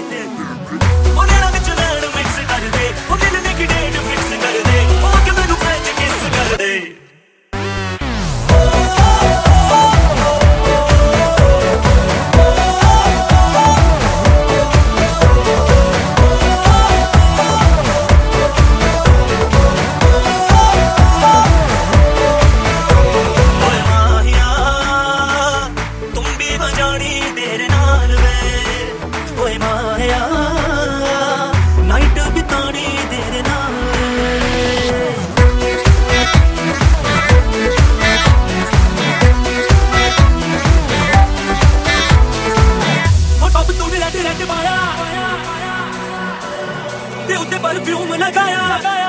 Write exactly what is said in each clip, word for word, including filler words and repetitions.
ਉਹ ਨੈਣਾ ਵਿੱਚ ਨੈਣ ਮਿਕਸ ਕਰ ਦੇ, ਉਹ ਮਿਲਣੇ ਦੀ ਡੇਟ ਫਿਕਸ ਕਰ ਦੇ, ਉਹ ਕਿ ਮੈਨੂੰ ਫ੍ਰੈਂਚ ਕਿਸ ਕਰ ਦੇ। परफ्यूम लगाया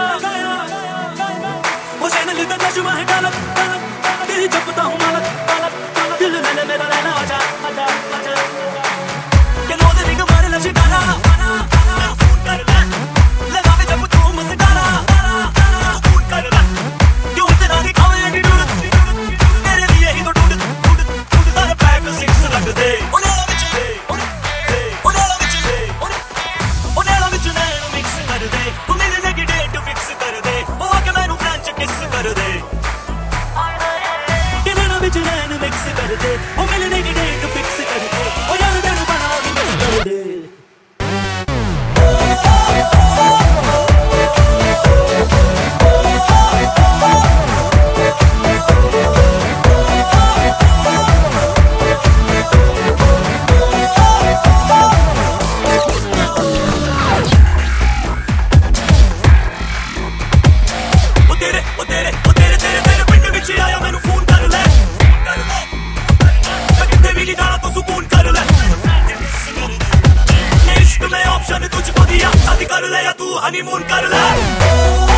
वो चैनल का तर्जुमा है गलत तेरी जपता हूँ मालक दिल मैंने मेरा रहना आजा आजा आजा के नो दे निक मारे लशी डाला फोन कर ले लगा में जब तू मस्कारा फोन कर ले क्यों तेरा दिखावे एटीट्यूड तेरे लिए ही तो टूट टूट टूट सारे पैक सिक्स रख दे उन्हें लग चले उन्हें लग चले उन्हें लग चले कर दे तू मिलने की डेट फिक्स कर दे वो आके मैनू फ्रेंच किस कर दे कि नैना विच नैन मिक्स कर दे वो मिलने की डेट फिक्स कर दे ओ यार तेनू बना मिक्स कर दे। तुझको दिया शादी कर ले या तू हनीमून कर ले।